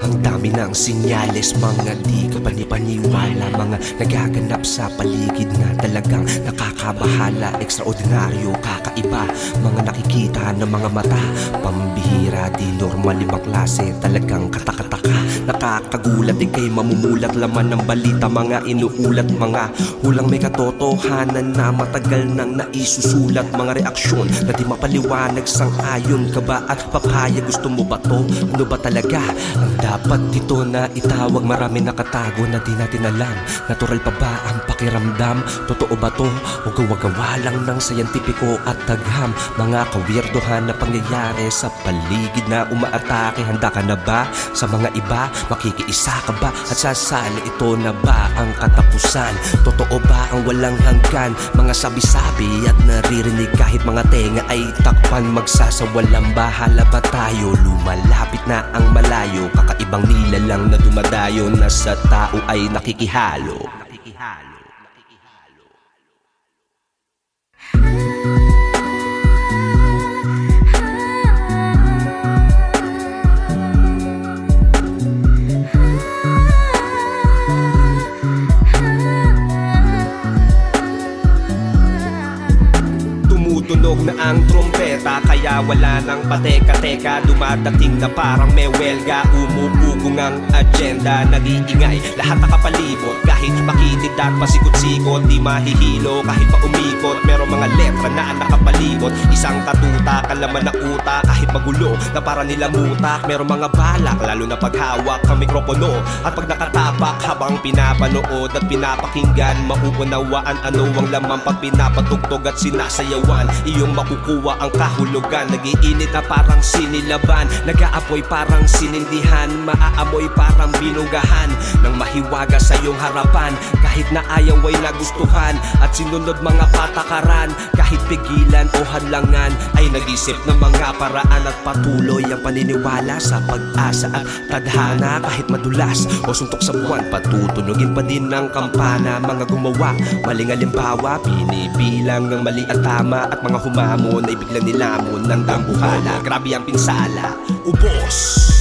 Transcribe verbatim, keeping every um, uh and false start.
Ang dami ng sinyales, mga di ka panipaniwala, mga nagaganap sa paligid na talagang nakakabahala. Ekstraordinaryo, kakaiba, mga nakikita ng mga mata, pambihira, di normal, ibang klase, talagang katakataka. Nakakagulat, ikay mamumulat, laman ng balita, mga inuulat, mga hulang may katotohanan na matagal nang naisusulat. Mga reaksyon na di mapaliwanag, sang-ayon ka ba at papaya? Gusto mo ba to? Ano ba talaga ang dapat dito na itawag? Marami nakatago na di natin alam. Natural pa ba ang pakiramdam? Totoo ba to? O gawa-gawa lang ng sayantipiko at tagham? Mga kawirdohan na pangyayari sa paligid na umaatake. Handa ka na ba sa mga iba? Makikiisa ka ba? At sasali ito na ba ang katapusan? Totoo ba ang walang hanggan? Mga sabi-sabi at naririnig kahit mga tenga ay takpan. Magsasawalang bahala ba tayo? Lumalapit na ang malayo, kakaibang nilalang na dumadayo na sa tao ay nakikihalo. Nakikihalo. Tumutunog na ang trompeta, kaya wala nang pateka-teka. Dumadating na parang may welga, umubugong ang agenda. Nag-iingay lahat nakapalibot, kahit makinid at pasikot-sikot. Di mahihilo kahit pa umikot, merong mga letra na nakapalibot. Isang katuta, kalaman na utak, kahit magulo na para nila mutak. Merong mga balak, lalo na paghawak ang mikropono. At pag nakatapak habang pinapanood at pinapakinggan, mauunawaan ano ang laman pag pinapatugtog at sinasayawan. Iyong makukuha ang kahulugan. Nagiinit na parang sinilaban, nag-aapoy parang sinindihan, maaamoy parang binugahan nang mahiwaga sa iyong harapan. Kahit na ayaw ay nagustuhan at sinunod mga patakaran, kahit pigilan o hadlangan ay nag-isip ng mga paraan at patuloy ang paniniwala sa pag-asa at tadhana. Kahit madulas o suntok sa buwan, patutunugin pa din ng kampana. Mga gumawa maling halimbawa, pinibilang ng mali at tama, at mga humamon ay biglang nilamon ng dambuhala. Grabe ang pinsala, ubos.